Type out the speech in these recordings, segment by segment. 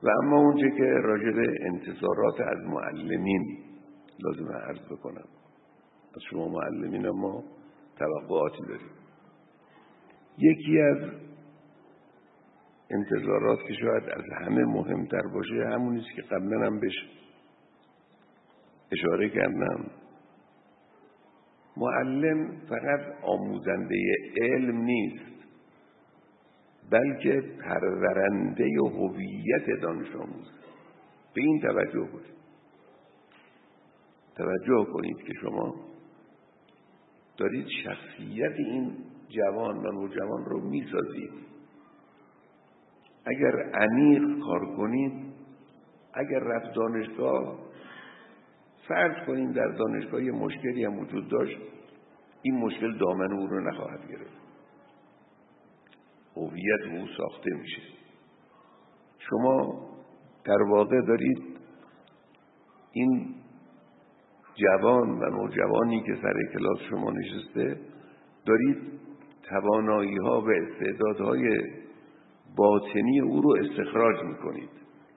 و اما اونچه که راجع به انتظارات از معلمین لازمه عرض بکنم. از شما معلمین ما توقعاتی داریم. یکی از انتظارات که شاید از همه مهمتر باشه همونی است که قبلا هم بهش اشاره کردم. معلم فقط آموزنده علم نیست، بلکه پرورنده هویت دانش آموز. به این توجه کنید. توجه کنید که شما دارید شخصیت این جوان و نوجوان رو میسازید. اگر عمیق کار کنید، اگر رفت دانشگاه، فرض کنیم در دانشگاه یه مشکلی هم وجود داشت، این مشکل دامن او رو نخواهد گرفت. هویت او ساخته میشه. شما در واقع دارید این جوان و نوجوانی که سر کلاس شما نشسته، دارید توانایی ها و استعدادهای باطنی او رو استخراج میکنید.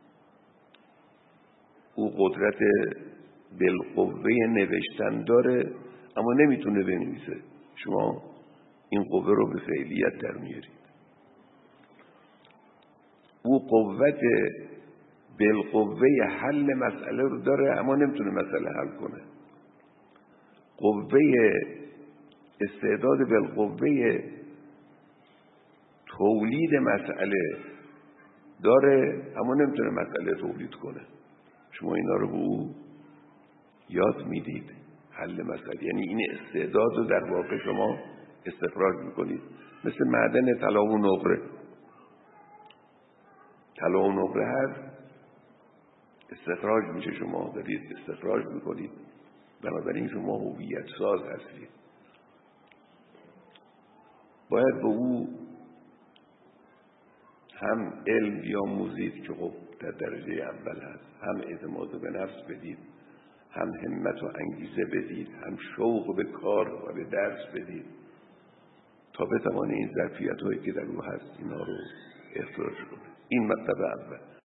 او قدرت بالقوه نوشتن داره اما نمیتونه بنویسه. شما این قوه رو به فعلیت در میارید. او قوت بالقوه حل مسئله رو داره اما نمیتونه مسئله حل کنه. قوه استعداد بالقوه تولید مسئله داره اما نمیتونه مسئله تولید کنه. شما اینا رو به او یاد میدید. حل مسئله یعنی این استعداد رو در واقع شما استخراج میکنید. مثل معدن طلا و نقره. طلا و نقره هست، استخراج میشه، شما دارید استخراج میکنید. بنابراین شما هویت ساز هستید. باید به او هم علم بیاموزید که خب در درجه اول هست، هم اعتماد به نفس بدید، هم همت و انگیزه بدید، هم شوق به کار و به درس بدید تا بتوانید این ظرفیت‌هایی که در او هست اینا رو اخراج کنید. این مطلب اول.